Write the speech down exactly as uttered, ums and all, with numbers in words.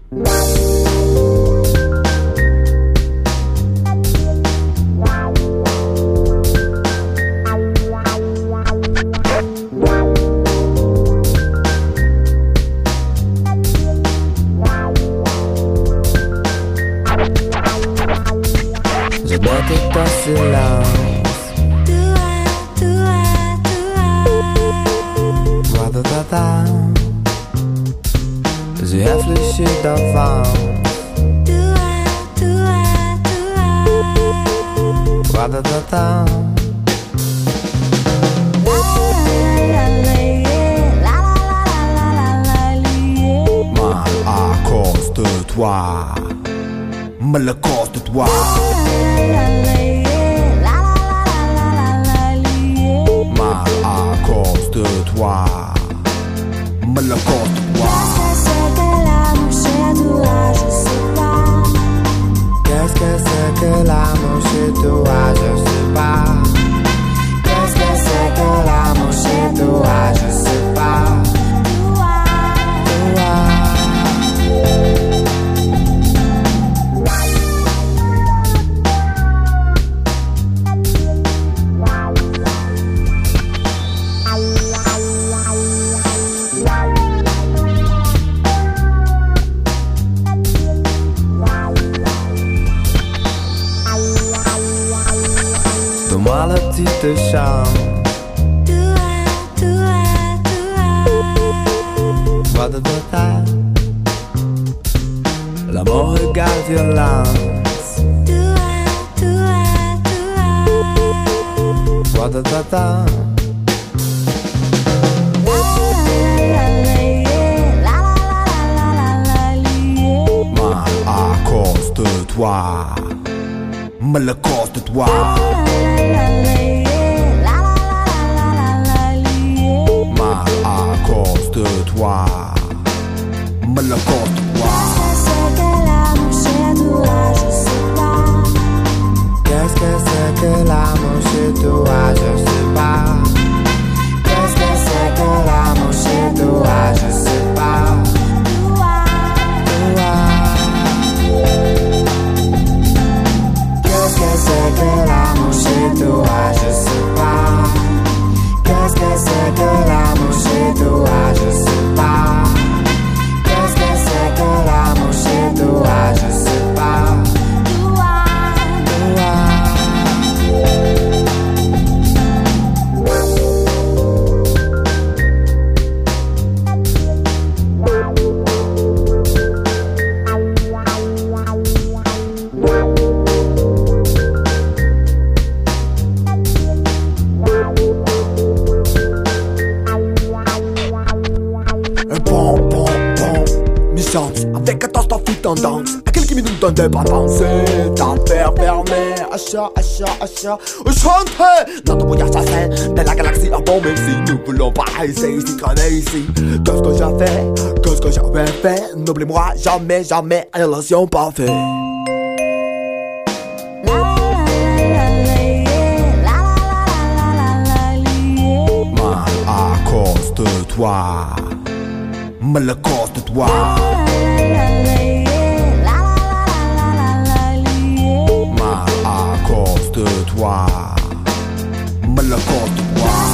J'ai réfléchi d'avance. Ra-da-da-da. Mal à cause de toi. Mal à cause de toi. Mal à cause de toi. Mal à cause de toi. Qu'est-ce que c'est que l'amour chez toi, je sais pas. Qu'est-ce que c'est que l'amour chez toi, je sais pas. Donne-moi la petite chance. Ra-da-da-da. L'amour égale violence. Ra-da-da-da. Mal à cause de toi. Mal à cause de toi. Mal à cause de toi. Mal à cause de toi. Qu'est-ce que c'est que l'amour chez toi, je sais pas. Qu'est-ce que c'est que l'amour chez toi, je sais pas. Qu'est-ce que c'est que l'amour chez toi, je sais pas. Qu'est-ce que c'est que l'amour chez toi, je sais pas. Qu'est-ce que c'est que l'amour chez toi, je sais pas. Avec catastrophe tendance, à quelques minutes de dépendance, d'affaires fermées, achat, achat, achat, chanter. Notre voyage s'assène de la galaxie en bon, même si nous voulons pas essayer ici, traîner ici. Qu'est-ce que j'ai fait, qu'est-ce que j'avais fait, n'oublie-moi jamais, jamais, relation parfaite. Mal à cause de toi. Mal à cause de toi. Mal à cause de toi. Mal à cause de toi.